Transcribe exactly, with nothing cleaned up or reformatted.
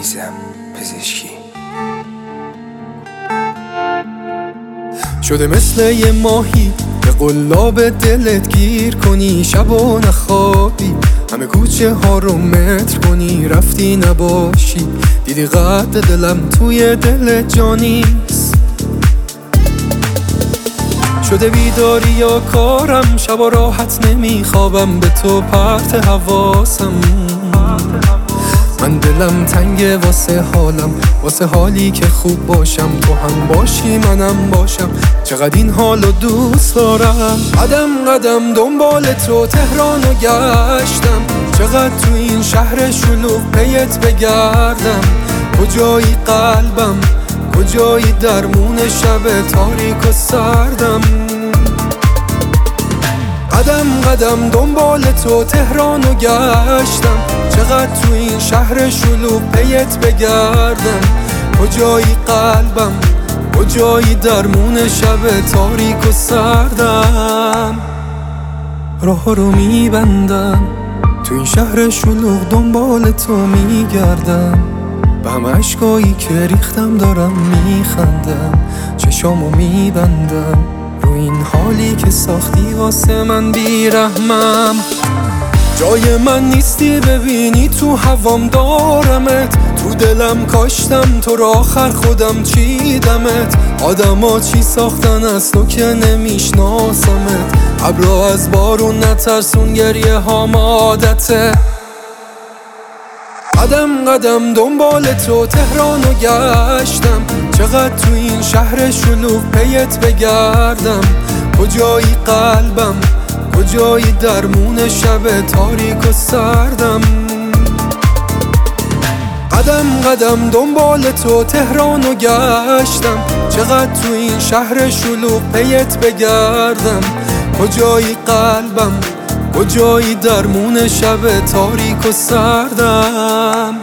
عزیزم پزشکی. شده مثل یه ماهی به قلاب دلت گیر کنی، شب و نخوابی، همه کوچه ها رو متر کنی، رفتی نباشی، دیدی قد دلم توی دلت جانیست. شده بیداری یا کارم، شبا راحت نمیخوابم، به تو پرت حواسم. من دلم تنگه واسه حالم، واسه حالی که خوب باشم، تو هم باشی منم باشم، چقدر این حالو دوست دارم. قدم قدم دنبال تو تهرانو گشتم، چقدر تو این شهر شلوغ پیت بگردم. کجایی قلبم، کجایی درمون شب تاریک و سردم. قدم قدم دنبال تو تهرانو گشتم، چقدر تو این شهر شلوغ پیت بگردم. کجایی قلبم، کجایی درمون شب تاریک و سردم. راه رو میبندم تو این شهر شلوغ، دنبال تو میگردم، به همه عشقایی که ریختم دارم میخندم، چشامو میبندم رو این حالی که ساختی واسه من بیرحمم. جای من نیستی ببینی تو هوام دارمت، تو دلم کاشتم تو رو آخر خودم چیدمت. آدما چی ساختن از تو که نمیشناسمت، ابرا از بارون نترسون گریه هام عادته. قدم قدم دنبال تو تهرانو گشتم، چقدر تو این شهر شلوغ پیت بگردم. کجایی قلبم، کجایی درمون شب تاریک و سردم. قدم قدم دنبال تو تهرانو گشتم، چقدر تو این شهر شلوغ پیت بگردم. کجایی قلبم، کجایی درمون شب تاریک و سردم.